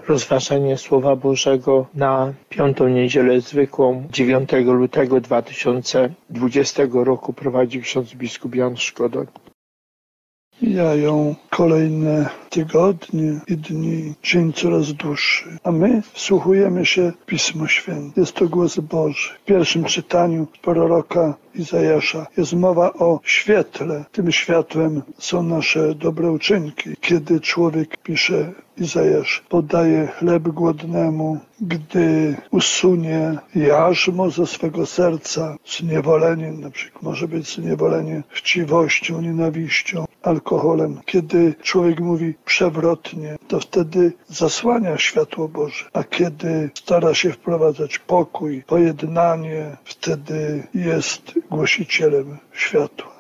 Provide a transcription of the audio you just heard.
rozważanie Słowa Bożego na piątą niedzielę zwykłą 9 lutego 2020 roku prowadzi ksiądz biskup Jan Szkodoń. Mijają kolejne tygodnie i dni, dzień coraz dłuższy, a my wsłuchujemy się w Pismo Święte. Jest to głos Boży. W pierwszym czytaniu proroka Izajasza jest mowa o świetle. Tym światłem są nasze dobre uczynki. Kiedy człowiek, pisze Izajasz, podaje chleb głodnemu, gdy usunie jarzmo ze swego serca, zniewolenie, na przykład może być zniewolenie chciwością, nienawiścią, alkoholem. Kiedy człowiek mówi przewrotnie, to wtedy zasłania światło Boże, a kiedy stara się wprowadzać pokój, pojednanie, wtedy jest głosicielem światła.